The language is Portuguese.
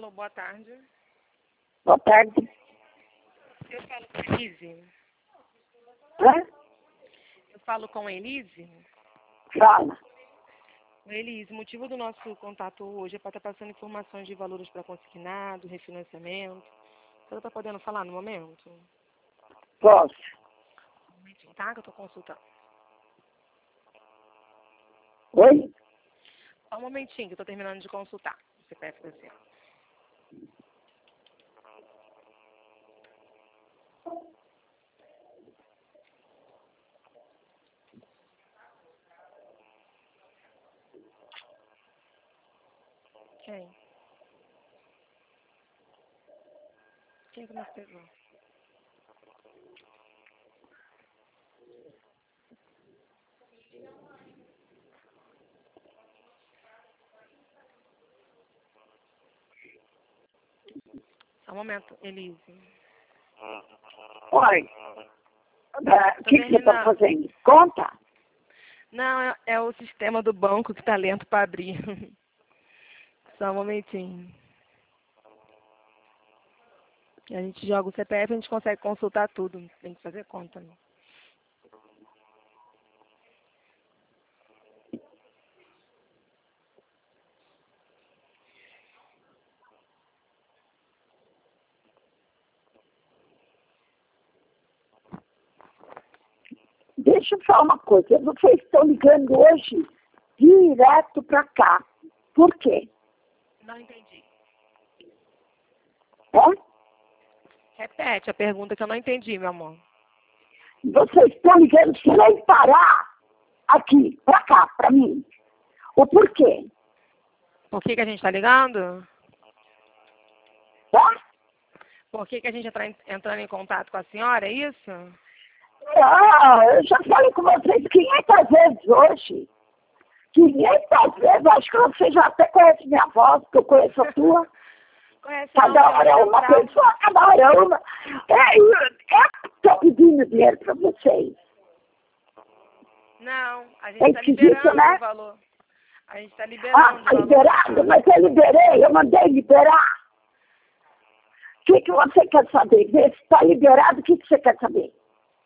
Alô, boa tarde. Boa tarde. Eu falo com a Elise? Hã? Eu falo com a Elise? Fala. Elise, o motivo do nosso contato hoje é para estar passando informações de valores para consignado, refinanciamento. Você está podendo falar no momento? Posso? Um momentinho, tá? Que eu estou consultando. Oi? Só um momentinho que eu estou terminando de consultar o CPF da senhora. Quem? Quem que nos pegou? Só um momento, Elise. Oi. O que você está fazendo? Conta? Não, é o sistema do banco que está lento para abrir. Só um momentinho. A gente joga o CPF, a gente consegue consultar tudo. Tem que fazer conta, né? Deixa eu falar uma coisa. Vocês estão ligando hoje direto para cá. Por quê? Não entendi. É? Repete a pergunta que eu não entendi, meu amor. Vocês estão ligando sem parar aqui, para cá, para mim. O porquê? Por que a gente está ligando? É? Por que a gente está entrando em contato com a senhora, é isso? Ah, eu já falei com vocês 500 vezes hoje. 500 vezes. Acho que você já até conhece minha voz, que eu conheço a tua. Conhece Cada hora é uma pessoa, cada hora é uma. Estou pedindo dinheiro para vocês. Não, a gente É está esquisito, liberando né? o valor. A gente está liberando Ah, o valor. liberado, mas eu liberei, eu mandei liberar. O que você quer saber? Vê se está liberado, o que você quer saber?